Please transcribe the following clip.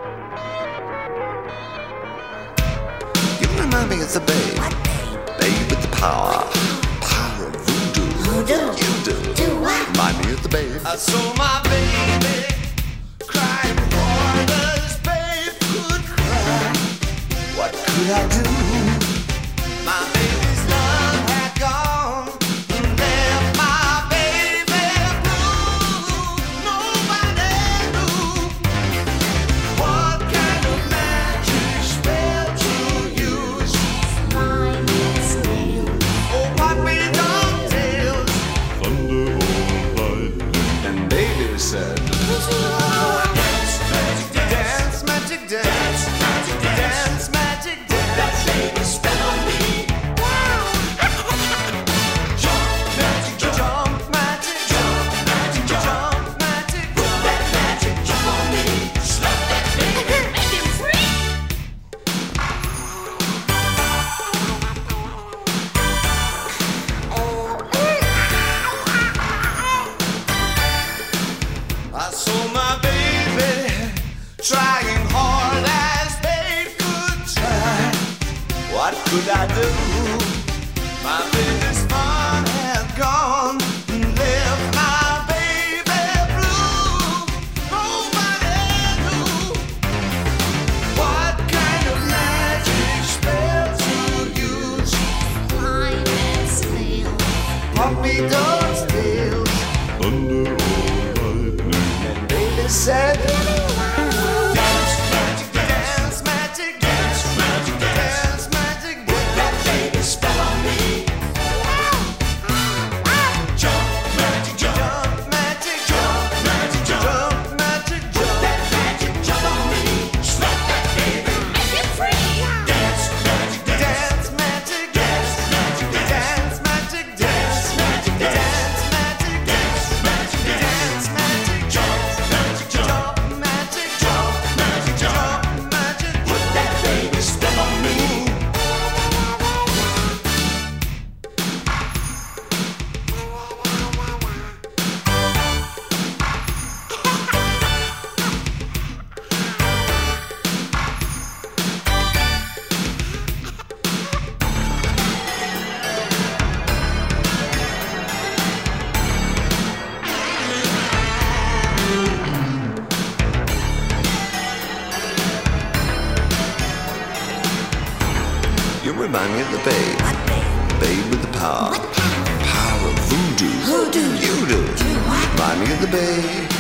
You remind me of the babe. What babe? Babe with the power. Power of voodoo. Voodoo? You do. Do what? Remind me of the babe. I saw my baby crying hard as babe could cry. What could I do? My baby's love had gone and left my baby blue. Nobody knew what kind of magic spell to use. Mine is new. Oh, what we don't tell. Thunder or lightning. And baby said, Dance, magic dance, magic dance, magic dance, magic dance. That baby spell on me. Jump, magic jump, magic jump, magic jump, magic put that magic jump on me. Slap that baby, make him free. I saw my baby trying hard as babe could try. What could I do? My baby's fun had gone and left my baby blue. Nobody knew what kind of magic spell to use. Mine is new. Puppy dogs tails. Thunder or lightning. And baby said, dance, magic dance, magic dance, magic dance, magic dance. That baby spell on me. Jump, magic jump, magic jump, magic jump, magic jump. That magic jump on me. Slap that baby, make it free. Dance, magic dance, magic dance, magic dance, magic dance, magic dance, magic dance, magic dance, magic jump, magic jump, magic jump, magic jump, magic. Put that baby spell on me. you remind me of the babe. What babe? Babe with the power. What power? Power of voodoo. Voodoo? You do. Do what? Remind me of the babe.